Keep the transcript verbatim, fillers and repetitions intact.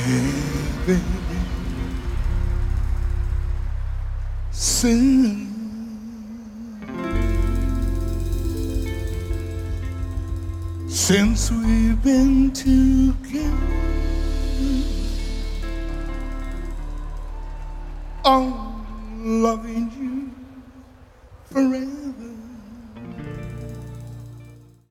baby, sing. Since we've been together, I'm loving you forever.